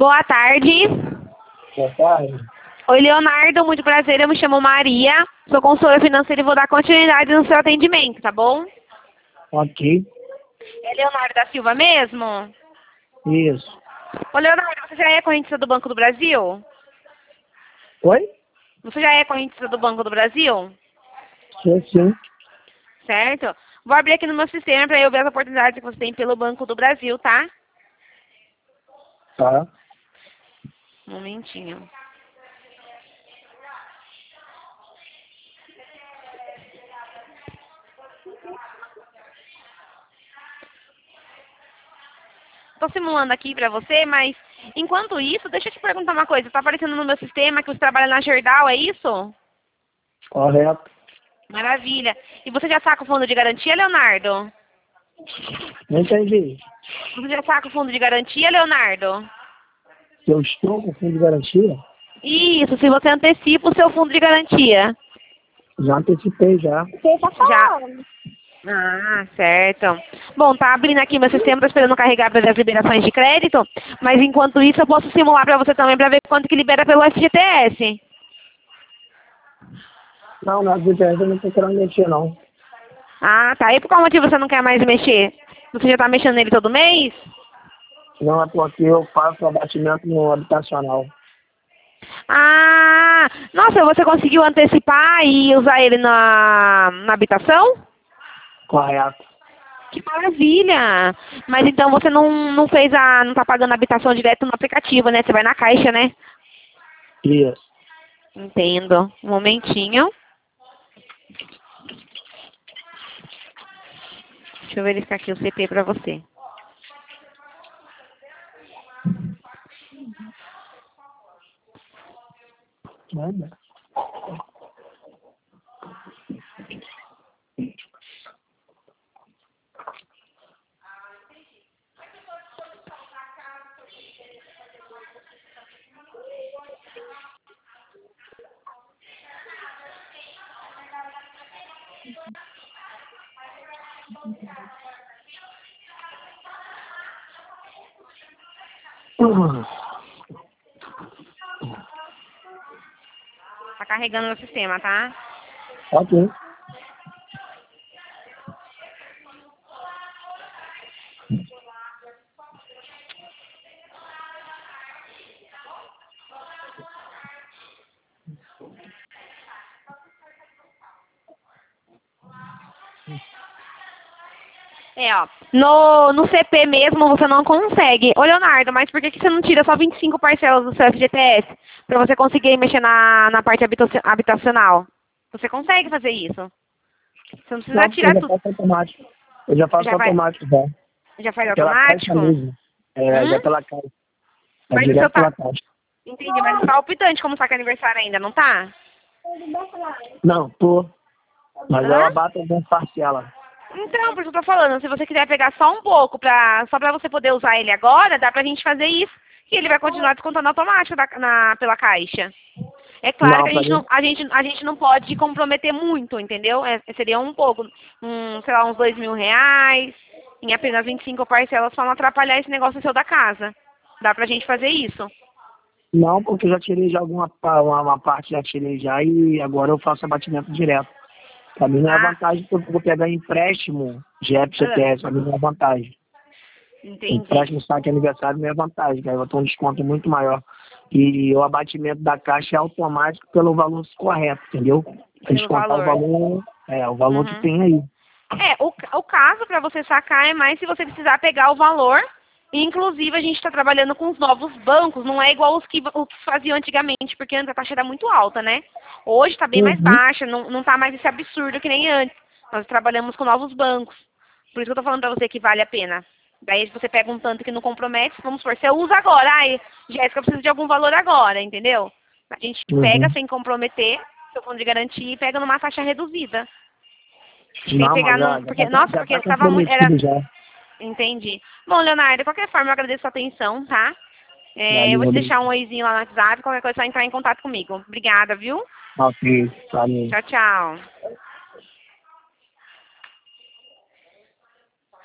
Boa tarde. Boa tarde. Oi, Leonardo, muito prazer, eu me chamo Maria, sou consultora financeira e vou dar continuidade no seu atendimento, tá bom? Ok. É Leonardo da Silva mesmo? Isso. Ô, Leonardo, você já é correntista do Banco do Brasil? Oi? Você já é correntista do Banco do Brasil? Sim. Certo? Vou abrir aqui no meu sistema para eu ver as oportunidades que você tem pelo Banco do Brasil, tá? Tá. Um momentinho. Tô simulando aqui pra você, mas enquanto isso, deixa eu te perguntar uma coisa. Tá aparecendo no meu sistema que você trabalha na Gerdau, é isso? Correto. Maravilha. E você já saca o fundo de garantia, Leonardo? Não entendi. Você já saca o fundo de garantia, Leonardo? Se eu estou com fundo de garantia, Isso, se você antecipa o seu fundo de garantia. já antecipei já. Já. Ah, certo. Bom, tá abrindo aqui meu sistema, tô esperando carregar para as liberações de crédito, mas enquanto isso eu posso simular para você também para ver quanto que libera pelo FGTS. Não, na FGTS eu não estou querendo mexer, não. Ah, tá. E por qual motivo você não quer mais mexer? Você já tá mexendo nele todo mês? Não é porque eu faço abatimento no habitacional. Ah, nossa, você conseguiu antecipar e usar ele na habitação? Correto. Que maravilha! Mas então você não fez não tá pagando a habitação direto no aplicativo, né? Você vai na caixa, né? Isso. Entendo. Um momentinho. Deixa eu verificar aqui o CP pra você. Manda. Tá carregando no sistema, tá? Ok. É, ó. No CP mesmo você não consegue. Ô, Leonardo, mas por que você não tira só 25 parcelas do seu FGTS? Pra você conseguir mexer na parte habitacional. Você consegue fazer isso. Você não precisa Não, porque eu tirar já tudo. faço automático. Eu já faço Já vai, automático, já. já faz Pela caixa automático? mesmo. É, já Hum? pela caixa. É Mas o seu direto tá. pela caixa. Entendi, mas não tá optante como saca aniversário ainda, não tá? Não, tô. Mas eu Hã? abato algumas parcelas. Então, por isso que eu tô falando, se você quiser pegar só um pouco, só pra você poder usar ele agora, dá pra gente fazer isso, que ele vai continuar descontando automático pela caixa. É claro que Não, pra mim. a gente não pode comprometer muito, entendeu? Seria um pouco, sei lá, uns R$ 2.000, em apenas 25 parcelas, só não atrapalhar esse negócio seu da casa. Dá pra gente fazer isso. Não, porque eu já tirei já uma parte, já tirei já e agora eu faço abatimento direto. Pra mim não é Ah, vantagem porque eu vou pegar empréstimo de FGTS, pra mim não é vantagem. entendi. Empréstimo saque aniversário não é vantagem, cara. Eu vou ter um desconto muito maior. E o abatimento da caixa é automático pelo valor correto, entendeu? Pra Pelo descontar valor. o valor que Uhum. tem aí. O caso para você sacar é mais se você precisar pegar o valor. Inclusive, a gente está trabalhando com os novos bancos, não é igual o que faziam antigamente, porque antes a taxa era muito alta, né? Hoje está bem mais Uhum. baixa, não está mais esse absurdo que nem antes. Nós trabalhamos com novos bancos. Por isso que eu estou falando para você que vale a pena. Daí você pega um tanto que não compromete, vamos supor, você usa agora. Ai, Jéssica, eu preciso de algum valor agora, entendeu? A gente pega Uhum. sem comprometer, seu fundo de garantia, e pega numa taxa reduzida. Sem Não, pegar mas num. Porque, nossa, já tá porque tava muito. comprometido já. Entendi. Bom, Leonardo, de qualquer forma, eu agradeço a atenção, tá? Eu vou te Valeu, deixar um oizinho lá no WhatsApp, qualquer coisa é só entrar em contato comigo. Obrigada, viu? ok, valeu. Tchau, tchau.